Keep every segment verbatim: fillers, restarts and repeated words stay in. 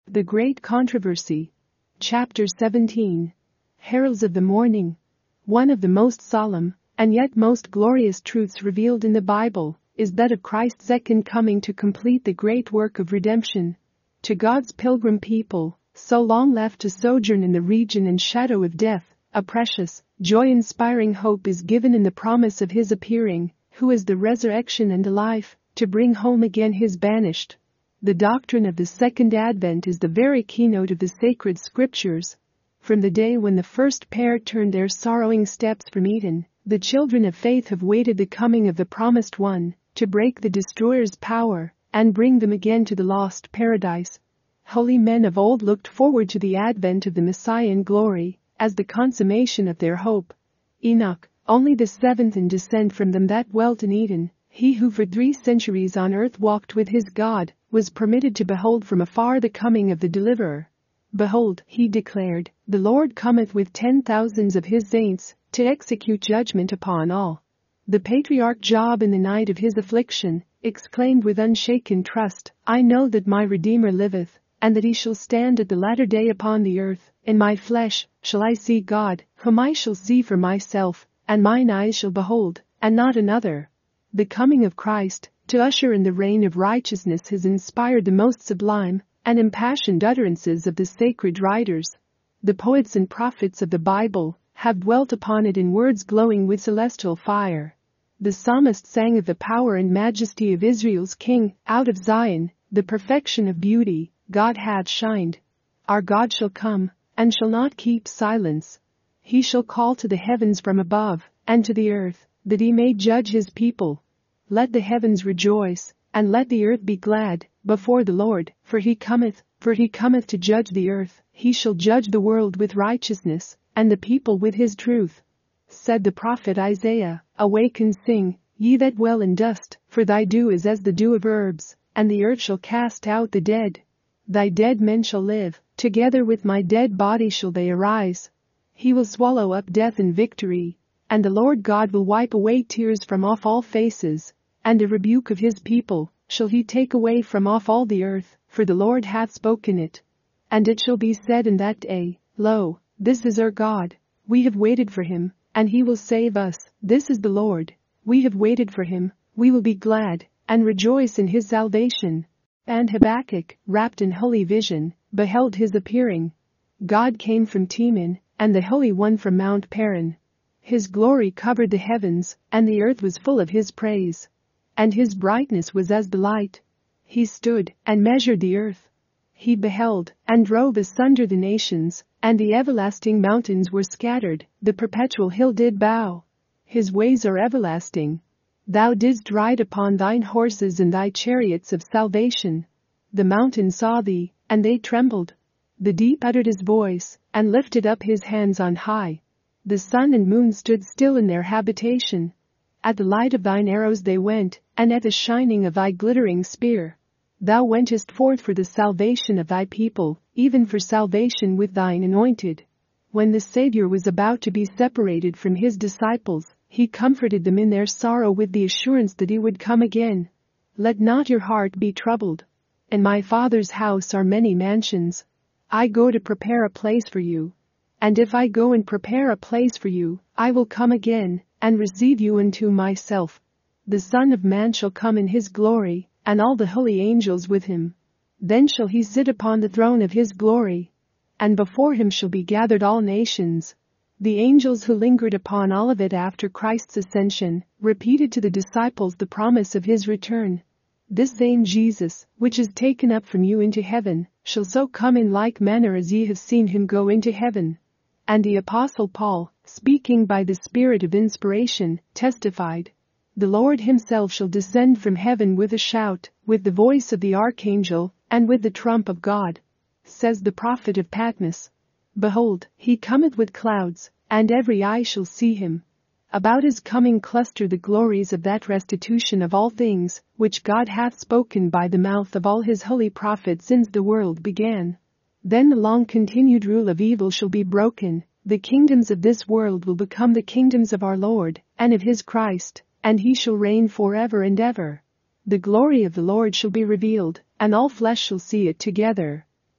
The Great Controversy. Chapter seventeen. Heralds of the Morning. One of the most solemn, and yet most glorious truths revealed in the Bible, is that of Christ's second coming to complete the great work of redemption. To God's pilgrim people, so long left to sojourn in the region and shadow of death, a precious, joy-inspiring hope is given in the promise of His appearing, who is the resurrection and the life, to bring home again His banished. The doctrine of the Second Advent is the very keynote of the sacred Scriptures. From the day when the first pair turned their sorrowing steps from Eden, the children of faith have waited the coming of the Promised One, to break the destroyer's power, and bring them again to the lost paradise. Holy men of old looked forward to the advent of the Messiah in glory, as the consummation of their hope. Enoch, only the seventh in descent from them that dwelt in Eden, he who for three centuries on earth walked with his God, was permitted to behold from afar the coming of the Deliverer. Behold, he declared, the Lord cometh with ten thousands of his saints, to execute judgment upon all. The patriarch Job in the night of his affliction, exclaimed with unshaken trust, I know that my Redeemer liveth, and that he shall stand at the latter day upon the earth. In my flesh shall I see God, whom I shall see for myself, and mine eyes shall behold, and not another. The coming of Christ, to usher in the reign of righteousness, has inspired the most sublime and impassioned utterances of the sacred writers. The poets and prophets of the Bible have dwelt upon it in words glowing with celestial fire. The psalmist sang of the power and majesty of Israel's King. Out of Zion, the perfection of beauty, God hath shined. Our God shall come, and shall not keep silence. He shall call to the heavens from above, and to the earth, that he may judge his people. Let the heavens rejoice, and let the earth be glad, before the Lord, for he cometh, for he cometh to judge the earth. He shall judge the world with righteousness, and the people with his truth. Said the prophet Isaiah, Awake and sing, ye that dwell in dust, for thy dew is as the dew of herbs, and the earth shall cast out the dead. Thy dead men shall live, together with my dead body shall they arise. He will swallow up death in victory, and the Lord God will wipe away tears from off all faces, and the rebuke of his people shall he take away from off all the earth, for the Lord hath spoken it. And it shall be said in that day, Lo, this is our God, we have waited for him, and he will save us. This is the Lord, we have waited for him, we will be glad, and rejoice in his salvation. And Habakkuk, wrapped in holy vision, beheld his appearing. God came from Teman, and the Holy One from Mount Paran. His glory covered the heavens, and the earth was full of his praise. And his brightness was as the light. He stood, and measured the earth. He beheld, and drove asunder the nations, and the everlasting mountains were scattered, the perpetual hill did bow. His ways are everlasting. Thou didst ride upon thine horses and thy chariots of salvation. The mountains saw thee, and they trembled. The deep uttered his voice, and lifted up his hands on high. The sun and moon stood still in their habitation. At the light of thine arrows they went, and at the shining of thy glittering spear. Thou wentest forth for the salvation of thy people, even for salvation with thine anointed. When the Savior was about to be separated from his disciples, he comforted them in their sorrow with the assurance that he would come again. Let not your heart be troubled. In my Father's house are many mansions. I go to prepare a place for you. And if I go and prepare a place for you, I will come again, and receive you unto myself. The Son of Man shall come in his glory, and all the holy angels with him. Then shall he sit upon the throne of his glory. And before him shall be gathered all nations. The angels who lingered upon Olivet after Christ's ascension, repeated to the disciples the promise of his return. This same Jesus, which is taken up from you into heaven, shall so come in like manner as ye have seen him go into heaven. And the Apostle Paul, speaking by the Spirit of inspiration, testified, The Lord himself shall descend from heaven with a shout, with the voice of the archangel, and with the trump of God. Says the prophet of Patmos, Behold, he cometh with clouds, and every eye shall see him. About his coming cluster the glories of that restitution of all things, which God hath spoken by the mouth of all his holy prophets since the world began. Then the long-continued rule of evil shall be broken, the kingdoms of this world will become the kingdoms of our Lord, and of his Christ, and he shall reign forever and ever. The glory of the Lord shall be revealed, and all flesh shall see it together.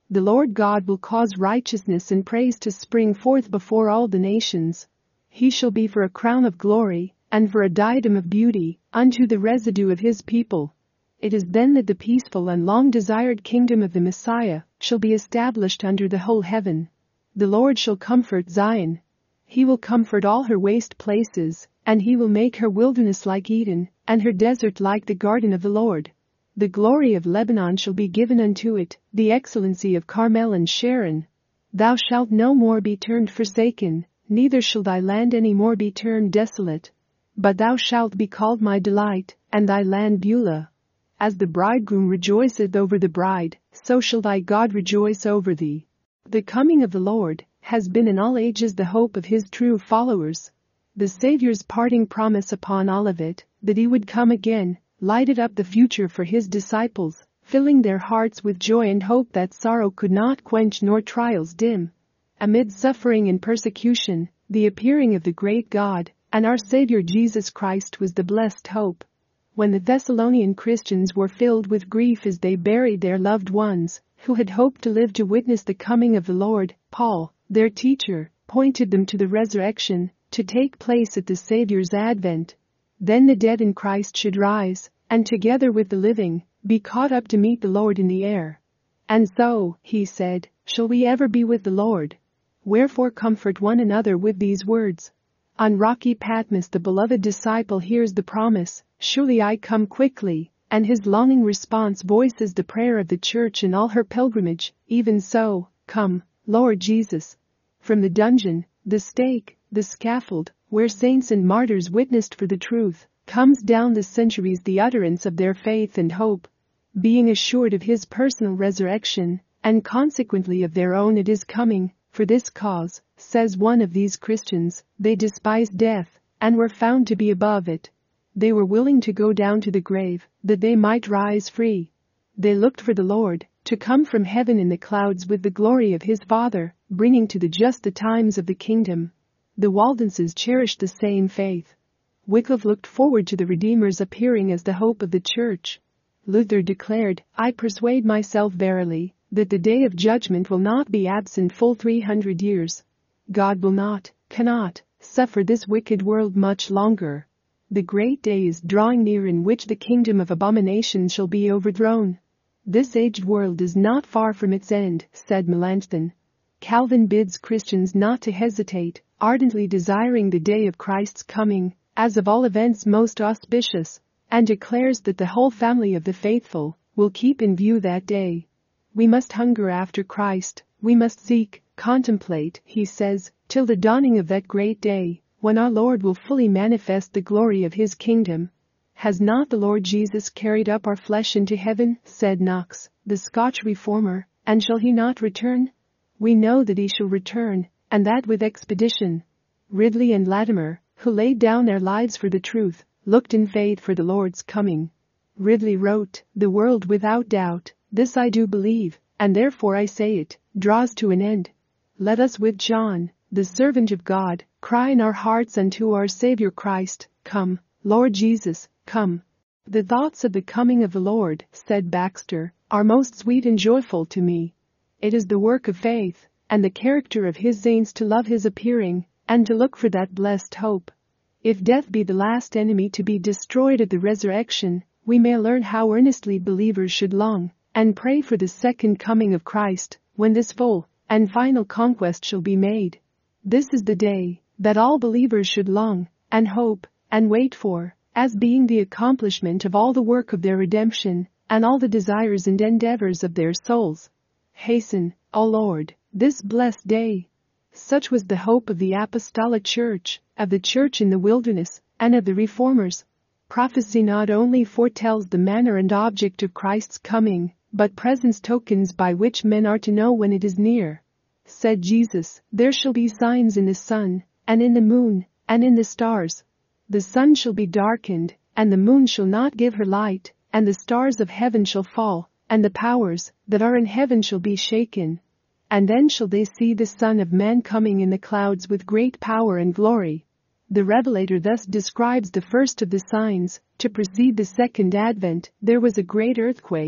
The Lord God will cause righteousness and praise to spring forth before all the nations. He shall be for a crown of glory, and for a diadem of beauty, unto the residue of his people. It is then that the peaceful and long-desired kingdom of the Messiah shall be established under the whole heaven. The Lord shall comfort Zion. He will comfort all her waste places, and he will make her wilderness like Eden, and her desert like the garden of the Lord. The glory of Lebanon shall be given unto it, the excellency of Carmel and Sharon. Thou shalt no more be termed forsaken, neither shall thy land any more be termed desolate. But thou shalt be called my delight, and thy land Beulah. As the bridegroom rejoiceth over the bride, so shall thy God rejoice over thee. The coming of the Lord has been in all ages the hope of his true followers. The Saviour's parting promise upon Olivet, that he would come again, lighted up the future for his disciples, filling their hearts with joy and hope that sorrow could not quench nor trials dim. Amid suffering and persecution, the appearing of the great God and our Savior Jesus Christ was the blessed hope. When the Thessalonian Christians were filled with grief as they buried their loved ones, who had hoped to live to witness the coming of the Lord, Paul, their teacher, pointed them to the resurrection, to take place at the Savior's advent. Then the dead in Christ should rise, and together with the living, be caught up to meet the Lord in the air. And so, he said, shall we ever be with the Lord. Wherefore comfort one another with these words. On rocky Patmos the beloved disciple hears the promise, surely I come quickly, and his longing response voices the prayer of the church in all her pilgrimage, even so, come, Lord Jesus. From the dungeon, the stake, the scaffold, where saints and martyrs witnessed for the truth, comes down the centuries the utterance of their faith and hope. Being assured of his personal resurrection, and consequently of their own at his coming, for this cause, says one of these Christians, they despised death, and were found to be above it. They were willing to go down to the grave, that they might rise free. They looked for the Lord, to come from heaven in the clouds with the glory of his Father, bringing to the just the times of the kingdom. The Waldenses cherished the same faith. Wycliffe looked forward to the Redeemer's appearing as the hope of the Church. Luther declared, I persuade myself verily, that the day of judgment will not be absent full three hundred years. God will not, cannot, suffer this wicked world much longer. The great day is drawing near in which the kingdom of abomination shall be overthrown. This aged world is not far from its end, said Melanchthon. Calvin bids Christians not to hesitate, ardently desiring the day of Christ's coming, as of all events most auspicious, and declares that the whole family of the faithful will keep in view that day. We must hunger after Christ, we must seek, contemplate, he says, till the dawning of that great day, when our Lord will fully manifest the glory of his kingdom. Has not the Lord Jesus carried up our flesh into heaven, said Knox, the Scotch reformer, and shall he not return? We know that he shall return, and that with expedition. Ridley and Latimer, who laid down their lives for the truth, looked in faith for the Lord's coming. Ridley wrote, the world without doubt, this I do believe, and therefore I say it, draws to an end. Let us with John, the servant of God, cry in our hearts unto our Savior Christ, come, Lord Jesus, come. The thoughts of the coming of the Lord, said Baxter, are most sweet and joyful to me. It is the work of faith, and the character of his saints to love his appearing, and to look for that blessed hope. If death be the last enemy to be destroyed at the resurrection, we may learn how earnestly believers should long and pray for the second coming of Christ, when this full and final conquest shall be made. This is the day that all believers should long and hope and wait for, as being the accomplishment of all the work of their redemption and all the desires and endeavors of their souls. Hasten, O Lord, this blessed day. Such was the hope of the Apostolic Church, of the Church in the wilderness, and of the Reformers. Prophecy not only foretells the manner and object of Christ's coming, but presents tokens by which men are to know when it is near. Said Jesus, there shall be signs in the sun, and in the moon, and in the stars. The sun shall be darkened, and the moon shall not give her light, and the stars of heaven shall fall, and the powers that are in heaven shall be shaken. And then shall they see the Son of Man coming in the clouds with great power and glory. The Revelator thus describes the first of the signs. To precede the second advent, there was a great earthquake.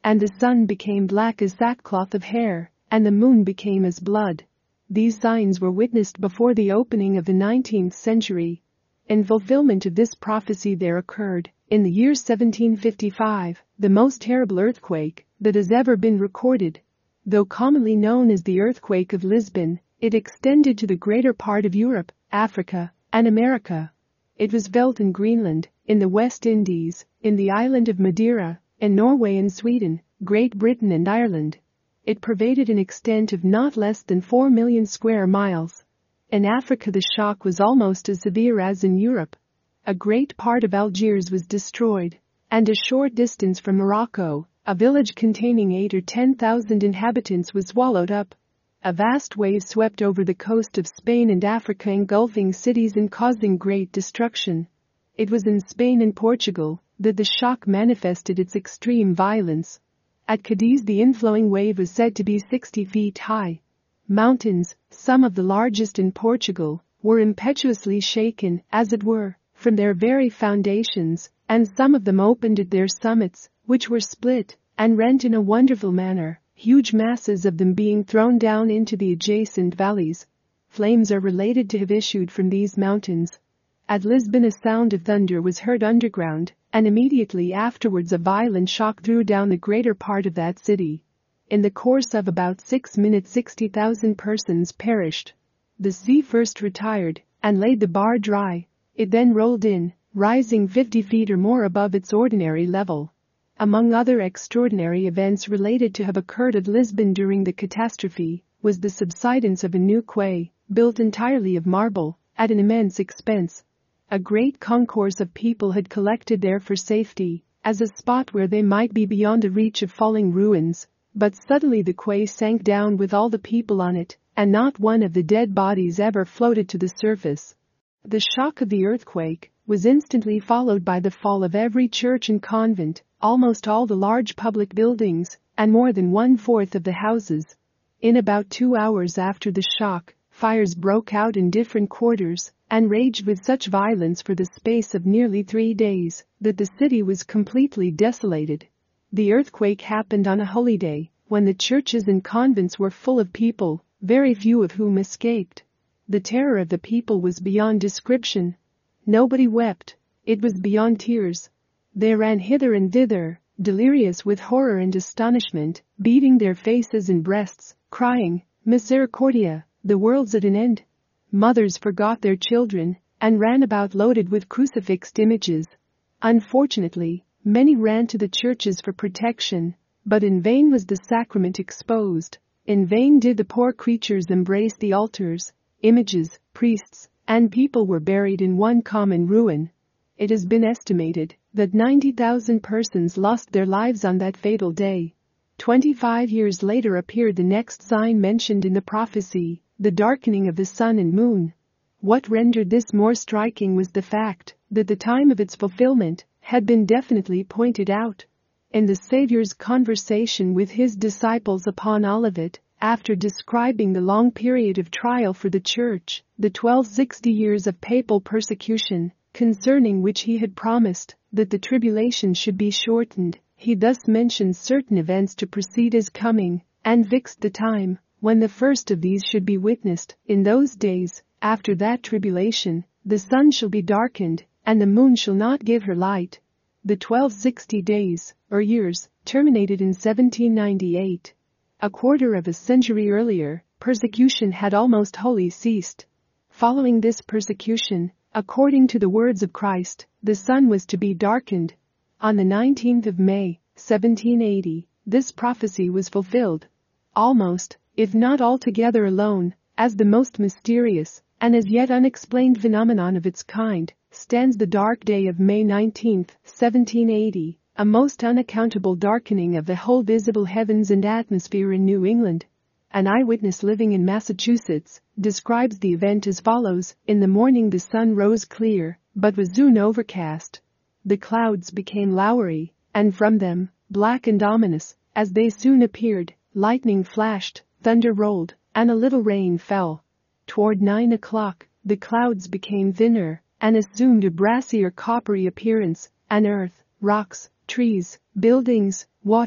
and the sun became black as sackcloth of hair, and the moon became as blood. These signs were witnessed before the opening of the nineteenth century. In fulfillment of this prophecy there occurred, in the year seventeen fifty-five, the most terrible earthquake that has ever been recorded. Though commonly known as the earthquake of Lisbon, it extended to the greater part of Europe, Africa, and America. It was felt in Greenland, in the West Indies, in the island of Madeira, in Norway and Sweden, Great Britain and Ireland. It pervaded an extent of not less than four million square miles. In Africa the shock was almost as severe as in Europe. A great part of Algiers was destroyed, and a short distance from Morocco, a village containing eight or ten thousand inhabitants was swallowed up. A vast wave swept over the coast of Spain and Africa, engulfing cities and causing great destruction. It was in Spain and Portugal that the shock manifested its extreme violence. At Cadiz the inflowing wave was said to be sixty feet high. Mountains, some of the largest in Portugal, were impetuously shaken, as it were, from their very foundations, and some of them opened at their summits, which were split and rent in a wonderful manner, huge masses of them being thrown down into the adjacent valleys. Flames are related to have issued from these mountains. At Lisbon a sound of thunder was heard underground, and immediately afterwards a violent shock threw down the greater part of that city. In the course of about six minutes sixty thousand persons perished. The sea first retired and laid the bar dry. It then rolled in, rising fifty feet or more above its ordinary level. Among other extraordinary events related to have occurred at Lisbon during the catastrophe was the subsidence of a new quay, built entirely of marble, at an immense expense. A great concourse of people had collected there for safety, as a spot where they might be beyond the reach of falling ruins, but suddenly the quay sank down with all the people on it, and not one of the dead bodies ever floated to the surface. The shock of the earthquake was instantly followed by the fall of every church and convent, almost all the large public buildings, and more than one-fourth of the houses. In about two hours after the shock, fires broke out in different quarters, and raged with such violence for the space of nearly three days, that the city was completely desolated. The earthquake happened on a holy day, when the churches and convents were full of people, very few of whom escaped. The terror of the people was beyond description. Nobody wept. It was beyond tears. They ran hither and thither, delirious with horror and astonishment, beating their faces and breasts, crying, "Misericordia, the world's at an end." Mothers forgot their children and ran about loaded with crucifixed images. Unfortunately, many ran to the churches for protection, but in vain was the sacrament exposed. In vain did the poor creatures embrace the altars, images, priests, and people were buried in one common ruin. It has been estimated that ninety thousand persons lost their lives on that fatal day. Twenty-five years later appeared the next sign mentioned in the prophecy, the darkening of the sun and moon. What rendered this more striking was the fact that the time of its fulfillment had been definitely pointed out. In the Saviour's conversation with his disciples upon Olivet, after describing the long period of trial for the Church, the twelve sixty years of papal persecution, concerning which he had promised that the tribulation should be shortened, he thus mentioned certain events to precede his coming, and fixed the time when the first of these should be witnessed. In those days, after that tribulation, the sun shall be darkened, and the moon shall not give her light. The twelve sixty days, or years, terminated in seventeen ninety-eight. A quarter of a century earlier, persecution had almost wholly ceased. Following this persecution, according to the words of Christ, the sun was to be darkened. On the nineteenth of May, seventeen eighty, this prophecy was fulfilled. Almost, if not altogether alone, as the most mysterious and as yet unexplained phenomenon of its kind, stands the dark day of May nineteenth, seventeen eighty, a most unaccountable darkening of the whole visible heavens and atmosphere in New England. An eyewitness living in Massachusetts describes the event as follows: "In the morning the sun rose clear, but was soon overcast. The clouds became lowry, and from them, black and ominous, as they soon appeared, lightning flashed, thunder rolled, and a little rain fell. Toward nine o'clock, the clouds became thinner, and assumed a brassy or coppery appearance, and earth, rocks, trees, buildings, water,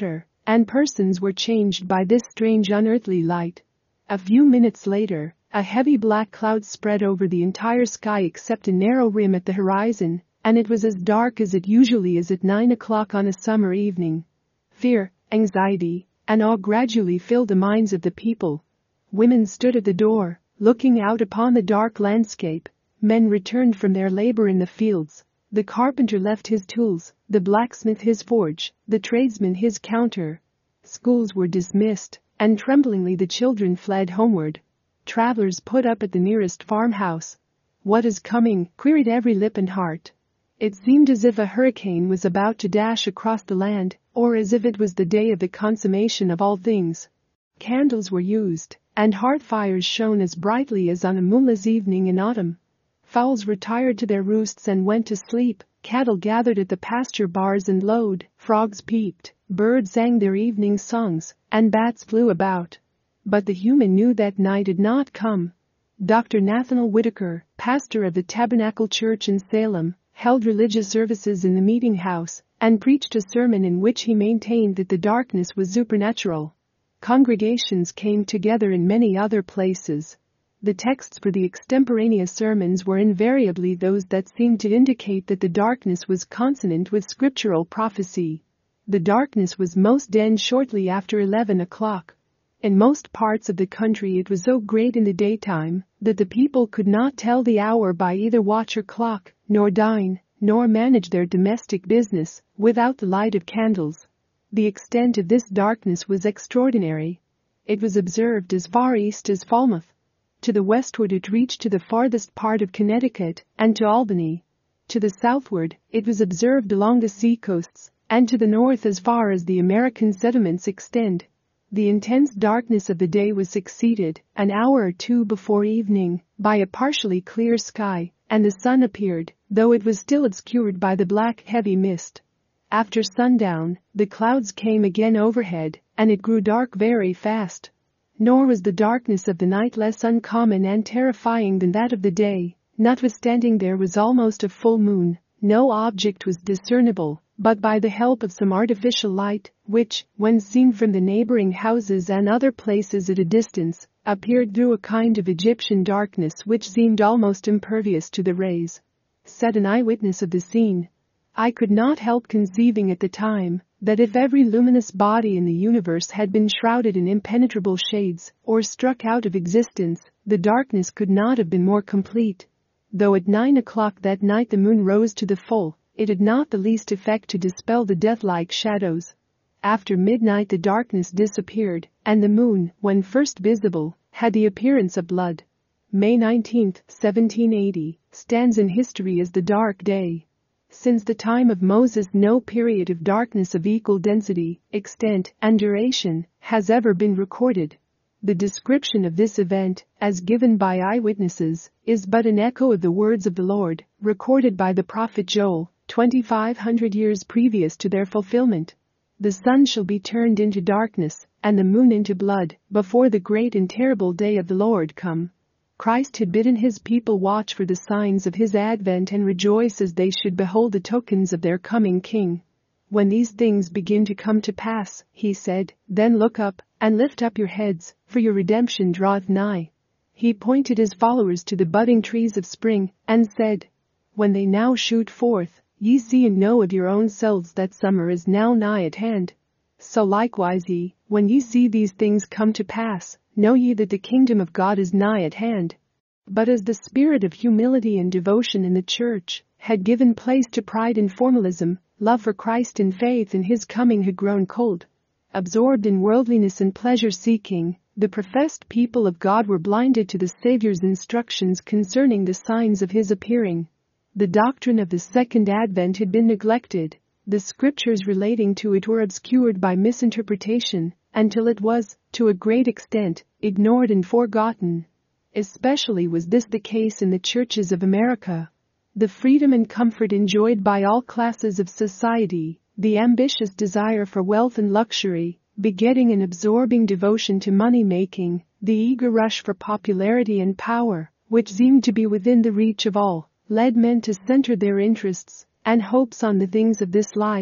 and persons were changed by this strange unearthly light. A few minutes later, a heavy black cloud spread over the entire sky except a narrow rim at the horizon, and it was as dark as it usually is at nine o'clock on a summer evening. Fear, anxiety, and awe gradually filled the minds of the people. Women stood at the door, looking out upon the dark landscape. Men returned from their labor in the fields. The carpenter left his tools, the blacksmith his forge, the tradesman his counter. Schools were dismissed, and tremblingly the children fled homeward. Travelers put up at the nearest farmhouse. "What is coming?" queried every lip and heart. It seemed as if a hurricane was about to dash across the land, or as if it was the day of the consummation of all things. Candles were used, and hearth fires shone as brightly as on a moonless evening in autumn. Fowls retired to their roosts and went to sleep, cattle gathered at the pasture bars and lowed, frogs peeped, birds sang their evening songs, and bats flew about. But the human knew that night had not come. Doctor Nathaniel Whitaker, pastor of the Tabernacle Church in Salem, held religious services in the meeting house and preached a sermon in which he maintained that the darkness was supernatural. Congregations came together in many other places. The texts for the extemporaneous sermons were invariably those that seemed to indicate that the darkness was consonant with scriptural prophecy. The darkness was most dense shortly after eleven o'clock. In most parts of the country it was so great in the daytime that the people could not tell the hour by either watch or clock, nor dine, nor manage their domestic business without the light of candles. The extent of this darkness was extraordinary. It was observed as far east as Falmouth. To the westward it reached to the farthest part of Connecticut and to Albany. To the southward, it was observed along the seacoasts, and to the north as far as the American settlements extend. The intense darkness of the day was succeeded, an hour or two before evening, by a partially clear sky, and the sun appeared, though it was still obscured by the black heavy mist. After sundown, the clouds came again overhead, and it grew dark very fast. Nor was the darkness of the night less uncommon and terrifying than that of the day. Notwithstanding there was almost a full moon, no object was discernible, but by the help of some artificial light, which, when seen from the neighboring houses and other places at a distance, appeared through a kind of Egyptian darkness which seemed almost impervious to the rays. Said an eyewitness of the scene, "I could not help conceiving at the time that if every luminous body in the universe had been shrouded in impenetrable shades or struck out of existence, the darkness could not have been more complete. Though at nine o'clock that night the moon rose to the full, it had not the least effect to dispel the death-like shadows. After midnight the darkness disappeared, and the moon, when first visible, had the appearance of blood. May nineteenth, seventeen eighty, stands in history as the dark day. Since the time of Moses no period of darkness of equal density, extent, and duration has ever been recorded. The description of this event, as given by eyewitnesses, is but an echo of the words of the Lord, recorded by the prophet Joel, twenty-five hundred years previous to their fulfillment. The sun shall be turned into darkness, and the moon into blood, before the great and terrible day of the Lord come. Christ had bidden his people watch for the signs of his advent and rejoice as they should behold the tokens of their coming King. When these things begin to come to pass, he said, then look up, and lift up your heads, for your redemption draweth nigh. He pointed his followers to the budding trees of spring, and said, when they now shoot forth, ye see and know of your own selves that summer is now nigh at hand. So likewise ye, when ye see these things come to pass, know ye that the kingdom of God is nigh at hand. But as the spirit of humility and devotion in the church had given place to pride and formalism, love for Christ and faith in his coming had grown cold. Absorbed in worldliness and pleasure-seeking, the professed people of God were blinded to the Savior's instructions concerning the signs of his appearing. The doctrine of the second advent had been neglected. The scriptures relating to it were obscured by misinterpretation, until it was, to a great extent, ignored and forgotten. Especially was this the case in the churches of America. The freedom and comfort enjoyed by all classes of society, the ambitious desire for wealth and luxury, begetting an absorbing devotion to money-making, the eager rush for popularity and power, which seemed to be within the reach of all, led men to center their interests and hopes on the things of this life,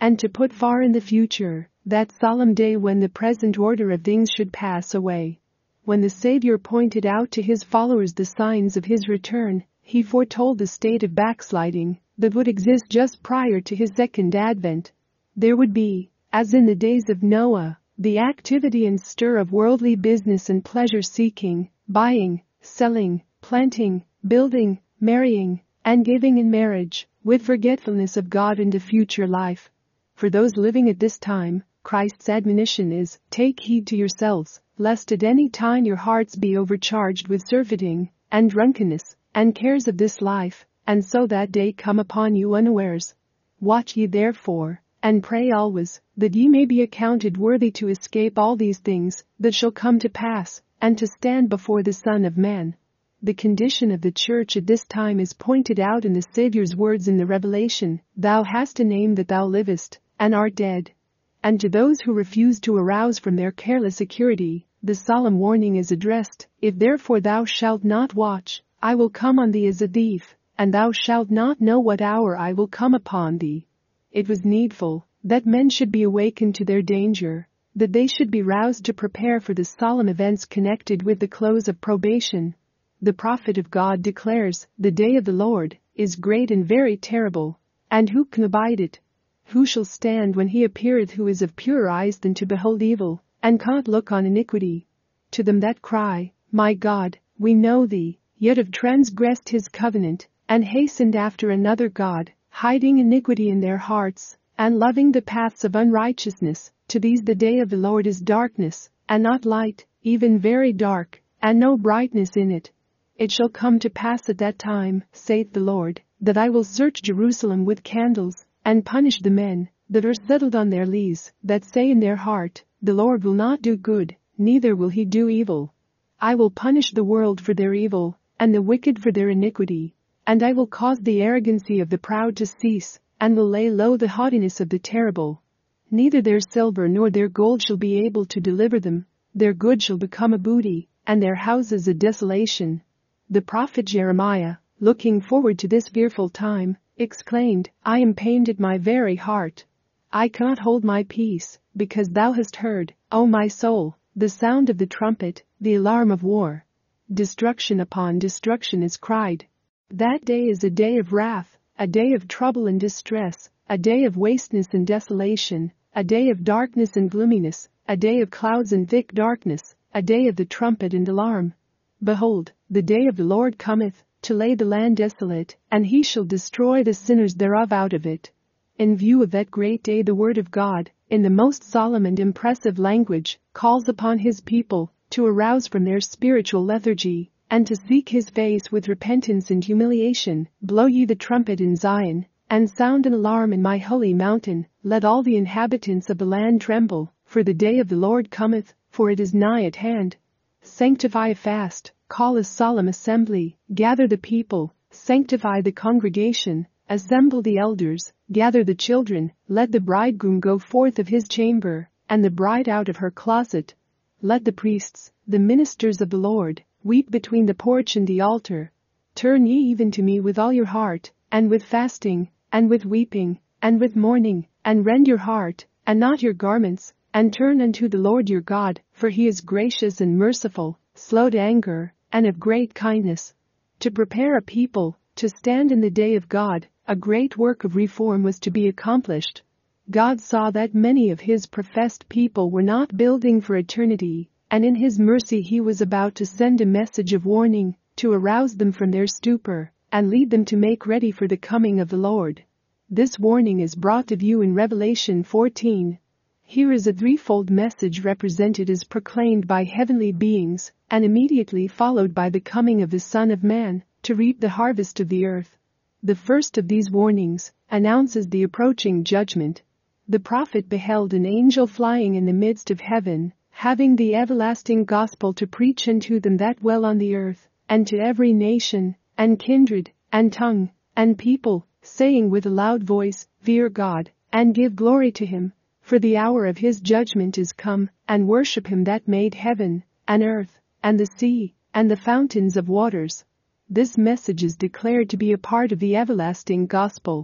and to put far in the future that solemn day when the present order of things should pass away. When the Savior pointed out to his followers the signs of his return, he foretold the state of backsliding that would exist just prior to his second advent. There would be, as in the days of Noah, the activity and stir of worldly business and pleasure-seeking, buying, selling, planting, building, marrying, and giving in marriage, with forgetfulness of God and the future life. For those living at this time, Christ's admonition is, "Take heed to yourselves, lest at any time your hearts be overcharged with surfeiting, and drunkenness, and cares of this life, and so that day come upon you unawares. Watch ye therefore, and pray always, that ye may be accounted worthy to escape all these things that shall come to pass, and to stand before the Son of Man." The condition of the church at this time is pointed out in the Savior's words in the Revelation, "Thou hast a name that thou livest, and art dead." And to those who refuse to arouse from their careless security, the solemn warning is addressed, "If therefore thou shalt not watch, I will come on thee as a thief, and thou shalt not know what hour I will come upon thee." It was needful that men should be awakened to their danger, that they should be roused to prepare for the solemn events connected with the close of probation. The prophet of God declares, "The day of the Lord is great and very terrible, and who can abide it? Who shall stand when he appeareth, who is of purer eyes than to behold evil, and cannot look on iniquity? To them that cry, My God, we know thee, yet have transgressed his covenant, and hastened after another God, hiding iniquity in their hearts, and loving the paths of unrighteousness, to these the day of the Lord is darkness, and not light, even very dark, and no brightness in it. It shall come to pass at that time, saith the Lord, that I will search Jerusalem with candles, and punish the men that are settled on their lees, that say in their heart, The Lord will not do good, neither will he do evil. I will punish the world for their evil, and the wicked for their iniquity, and I will cause the arrogancy of the proud to cease, and will lay low the haughtiness of the terrible. Neither their silver nor their gold shall be able to deliver them, their good shall become a booty, and their houses a desolation." The prophet Jeremiah, looking forward to this fearful time, exclaimed, "I am pained at my very heart. I cannot hold my peace, because thou hast heard, O my soul, the sound of the trumpet, the alarm of war. Destruction upon destruction is cried. That day is a day of wrath, a day of trouble and distress, a day of wasteness and desolation, a day of darkness and gloominess, a day of clouds and thick darkness, a day of the trumpet and alarm. Behold, the day of the Lord cometh, to lay the land desolate, and he shall destroy the sinners thereof out of it." In view of that great day, the word of God, in the most solemn and impressive language, calls upon his people to arouse from their spiritual lethargy, and to seek his face with repentance and humiliation. "Blow ye the trumpet in Zion, and sound an alarm in my holy mountain. Let all the inhabitants of the land tremble, for the day of the Lord cometh, for it is nigh at hand. Sanctify a fast, call a solemn assembly, gather the people, sanctify the congregation, assemble the elders, gather the children, let the bridegroom go forth of his chamber, and the bride out of her closet. Let the priests, the ministers of the Lord, weep between the porch and the altar. Turn ye even to me with all your heart, and with fasting, and with weeping, and with mourning, and rend your heart, and not your garments, and turn unto the Lord your God, for he is gracious and merciful, slow to anger, and of great kindness." To prepare a people to stand in the day of God, a great work of reform was to be accomplished. God saw that many of his professed people were not building for eternity, and in his mercy he was about to send a message of warning, to arouse them from their stupor, and lead them to make ready for the coming of the Lord. This warning is brought to view in Revelation fourteen. Here is a threefold message represented as proclaimed by heavenly beings, and immediately followed by the coming of the Son of Man, to reap the harvest of the earth. The first of these warnings announces the approaching judgment. The prophet beheld an angel flying in the midst of heaven, having the everlasting gospel to preach unto them that dwell on the earth, and to every nation, and kindred, and tongue, and people, saying with a loud voice, Fear God, and give glory to him, for the hour of his judgment is come, and worship him that made heaven, and earth, and the sea, and the fountains of waters. This message is declared to be a part of the everlasting gospel.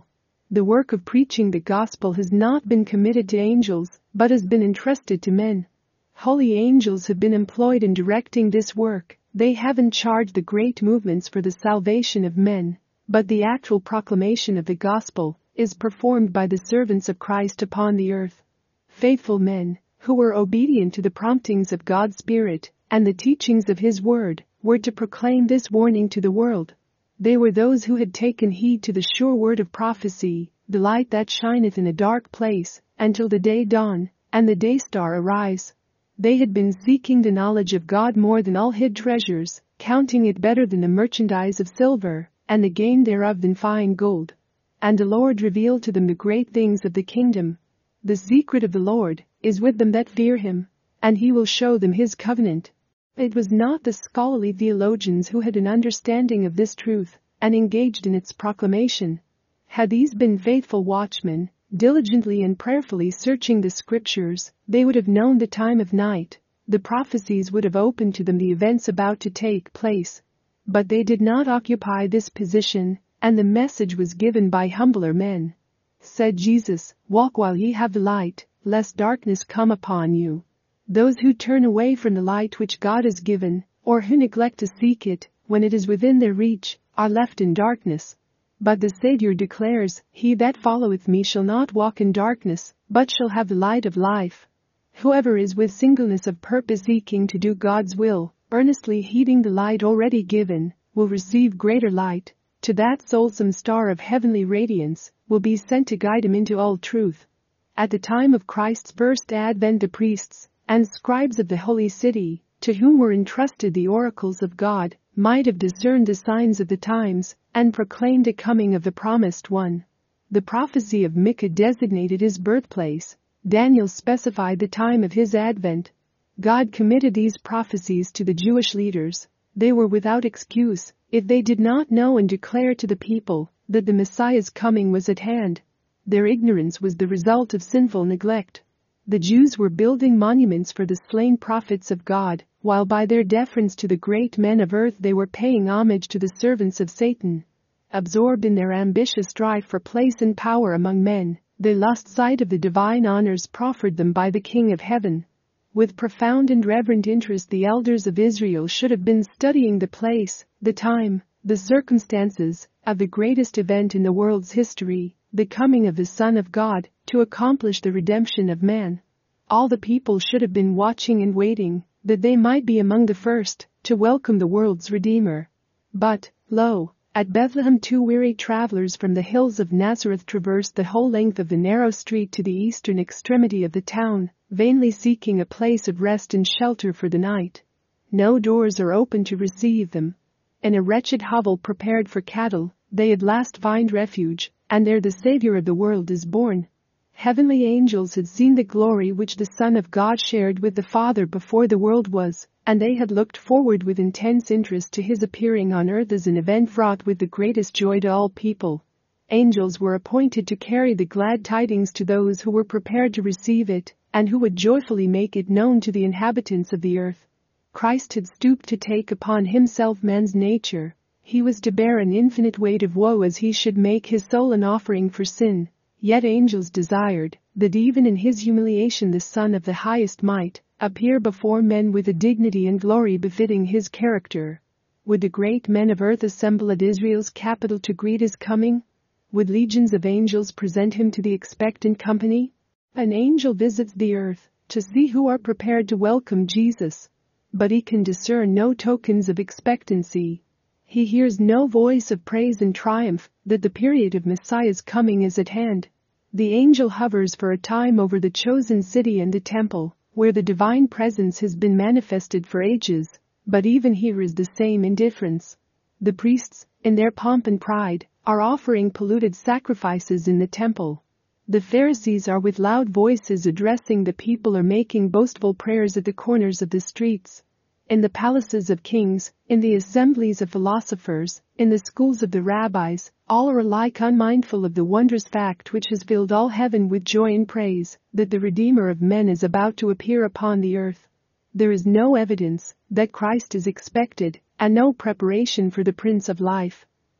The work of preaching the gospel has not been committed to angels, but has been entrusted to men. Holy angels have been employed in directing this work. They haven't charged the great movements for the salvation of men, but the actual proclamation of the gospel is performed by the servants of Christ upon the earth. Faithful men, who were obedient to the promptings of God's Spirit and the teachings of His Word, were to proclaim this warning to the world. They were those who had taken heed to the sure word of prophecy, the light that shineth in a dark place, until the day dawn, and the day star arise. They had been seeking the knowledge of God more than all hid treasures, counting it better than the merchandise of silver, and the gain thereof than fine gold. And the Lord revealed to them the great things of the kingdom. The secret of the Lord is with them that fear Him, and He will show them His covenant. It was not the scholarly theologians who had an understanding of this truth and engaged in its proclamation. Had these been faithful watchmen, diligently and prayerfully searching the Scriptures, they would have known the time of night. The prophecies would have opened to them the events about to take place. But they did not occupy this position, and the message was given by humbler men. Said Jesus, "Walk while ye have the light, lest darkness come upon you." Those who turn away from the light which God has given, or who neglect to seek it when it is within their reach, are left in darkness. But the Savior declares, "He that followeth me shall not walk in darkness, but shall have the light of life." Whoever is with singleness of purpose seeking to do God's will, earnestly heeding the light already given, will receive greater light. To that soul some star of heavenly radiance will be sent to guide him into all truth. At the time of Christ's first advent, the priests and scribes of the holy city, to whom were entrusted the oracles of God, might have discerned the signs of the times and proclaimed the coming of the promised one. The prophecy of Micah designated his birthplace. Daniel specified the time of his advent. God committed these prophecies to the Jewish leaders. They were without excuse if they did not know and declare to the people that the Messiah's coming was at hand. Their ignorance was the result of sinful neglect. The Jews were building monuments for the slain prophets of God, while by their deference to the great men of earth they were paying homage to the servants of Satan. Absorbed in their ambitious strife for place and power among men, they lost sight of the divine honors proffered them by the King of Heaven. With profound and reverent interest the elders of Israel should have been studying the place, the time, the circumstances of the greatest event in the world's history, the coming of the Son of God, to accomplish the redemption of man. All the people should have been watching and waiting, that they might be among the first to welcome the world's Redeemer. But, lo, at Bethlehem two weary travelers from the hills of Nazareth traversed the whole length of the narrow street to the eastern extremity of the town, vainly seeking a place of rest and shelter for the night. No doors are open to receive them. In a wretched hovel prepared for cattle, they at last find refuge, and there the Savior of the world is born. Heavenly angels had seen the glory which the Son of God shared with the Father before the world was, and they had looked forward with intense interest to his appearing on earth as an event fraught with the greatest joy to all people. Angels were appointed to carry the glad tidings to those who were prepared to receive it, and who would joyfully make it known to the inhabitants of the earth. Christ had stooped to take upon himself man's nature. He was to bear an infinite weight of woe as he should make his soul an offering for sin. Yet angels desired that even in his humiliation the Son of the Highest might appear before men with a dignity and glory befitting his character. Would the great men of earth assemble at Israel's capital to greet his coming? Would legions of angels present him to the expectant company? An angel visits the earth to see who are prepared to welcome Jesus. But he can discern no tokens of expectancy. He hears no voice of praise and triumph that the period of Messiah's coming is at hand. The angel hovers for a time over the chosen city and the temple, where the divine presence has been manifested for ages, but even here is the same indifference. The priests, in their pomp and pride, are offering polluted sacrifices in the temple. The Pharisees are with loud voices addressing the people or making boastful prayers at the corners of the streets. In the palaces of kings, in the assemblies of philosophers, in the schools of the rabbis, all are alike unmindful of the wondrous fact which has filled all heaven with joy and praise, that the Redeemer of men is about to appear upon the earth. There is no evidence that Christ is expected, and no preparation for the Prince of Life.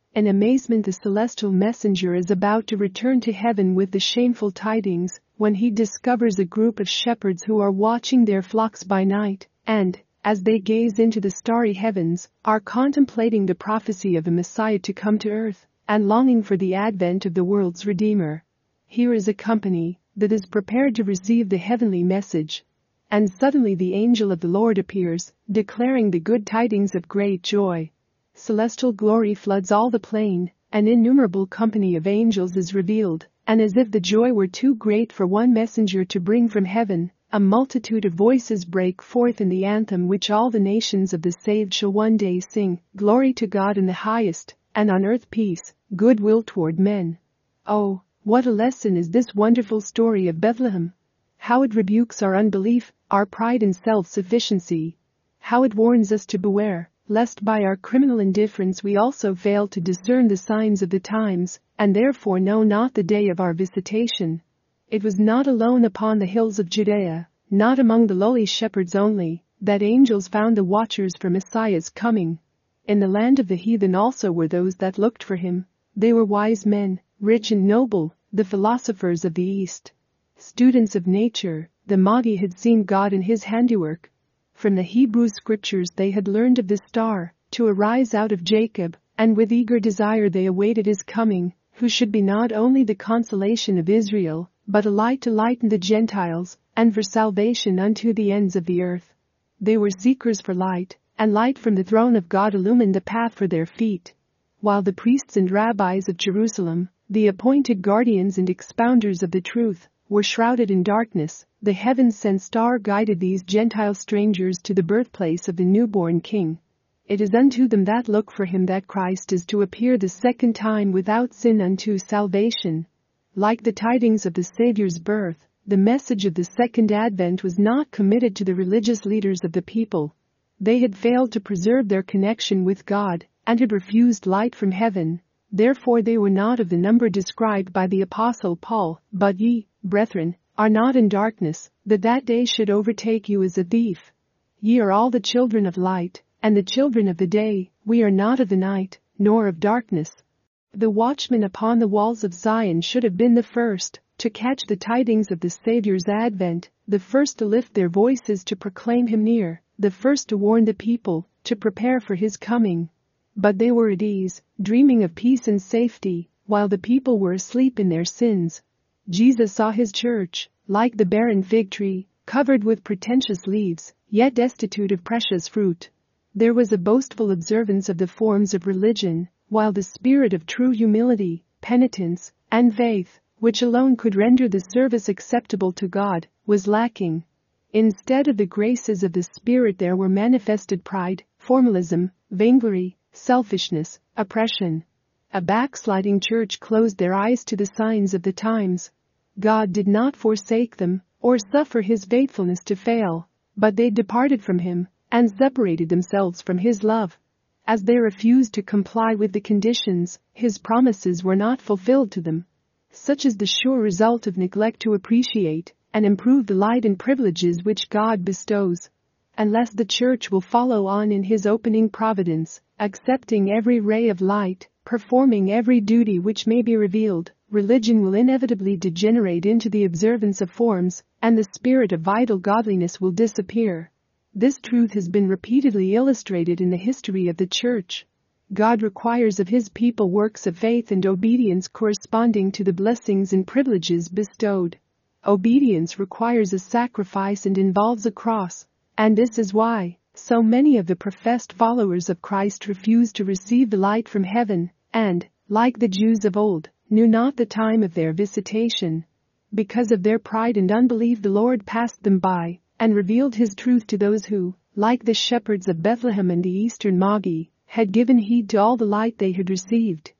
In amazement the celestial messenger is about to return to heaven with the shameful tidings when he discovers a group of shepherds who are watching their flocks by night and, as they gaze into the starry heavens, are contemplating the prophecy of a Messiah to come to earth and longing for the advent of the world's Redeemer. Here is a company that is prepared to receive the heavenly message. And suddenly the angel of the Lord appears, declaring the good tidings of great joy. Celestial glory floods all the plain, an innumerable company of angels is revealed, and as if the joy were too great for one messenger to bring from heaven, a multitude of voices break forth in the anthem which all the nations of the saved shall one day sing, glory to God in the highest, and on earth peace, goodwill toward men. Oh, what a lesson is this wonderful story of Bethlehem! How it rebukes our unbelief, our pride and self-sufficiency. How it warns us to beware, lest by our criminal indifference we also fail to discern the signs of the times, and therefore know not the day of our visitation. It was not alone upon the hills of Judea, not among the lowly shepherds only, that angels found the watchers for Messiah's coming. In the land of the heathen also were those that looked for him. They were wise men, rich and noble, the philosophers of the East. Students of nature, the Magi had seen God in his handiwork. From the Hebrew scriptures they had learned of the star, to arise out of Jacob, and with eager desire they awaited his coming, who should be not only the consolation of Israel, but a light to lighten the Gentiles, and for salvation unto the ends of the earth. They were seekers for light, and light from the throne of God illumined the path for their feet. While the priests and rabbis of Jerusalem, the appointed guardians and expounders of the truth, were shrouded in darkness, the heaven-sent star guided these Gentile strangers to the birthplace of the newborn King. It is unto them that look for him that Christ is to appear the second time without sin unto salvation. Like the tidings of the Savior's birth, the message of the second advent was not committed to the religious leaders of the people. They had failed to preserve their connection with God, and had refused light from heaven. Therefore they were not of the number described by the Apostle Paul, but ye, brethren, are not in darkness, that that day should overtake you as a thief. Ye are all the children of light, and the children of the day. We are not of the night, nor of darkness. The watchmen upon the walls of Zion should have been the first to catch the tidings of the Savior's advent, the first to lift their voices to proclaim him near, the first to warn the people to prepare for his coming. But they were at ease, dreaming of peace and safety, while the people were asleep in their sins. Jesus saw his church, like the barren fig tree, covered with pretentious leaves, yet destitute of precious fruit. There was a boastful observance of the forms of religion, while the spirit of true humility, penitence, and faith, which alone could render the service acceptable to God, was lacking. Instead of the graces of the Spirit there were manifested pride, formalism, vainglory, selfishness, oppression. A backsliding church closed their eyes to the signs of the times. God did not forsake them, or suffer his faithfulness to fail, but they departed from him, and separated themselves from his love. As they refused to comply with the conditions, his promises were not fulfilled to them. Such is the sure result of neglect to appreciate and improve the light and privileges which God bestows. Unless the church will follow on in his opening providence, accepting every ray of light, performing every duty which may be revealed, religion will inevitably degenerate into the observance of forms, and the spirit of vital godliness will disappear. This truth has been repeatedly illustrated in the history of the church. God requires of his people works of faith and obedience corresponding to the blessings and privileges bestowed. Obedience requires a sacrifice and involves a cross, and this is why so many of the professed followers of Christ refuse to receive the light from heaven, and, like the Jews of old, knew not the time of their visitation. Because of their pride and unbelief the Lord passed them by, and revealed his truth to those who, like the shepherds of Bethlehem and the eastern Magi, had given heed to all the light they had received.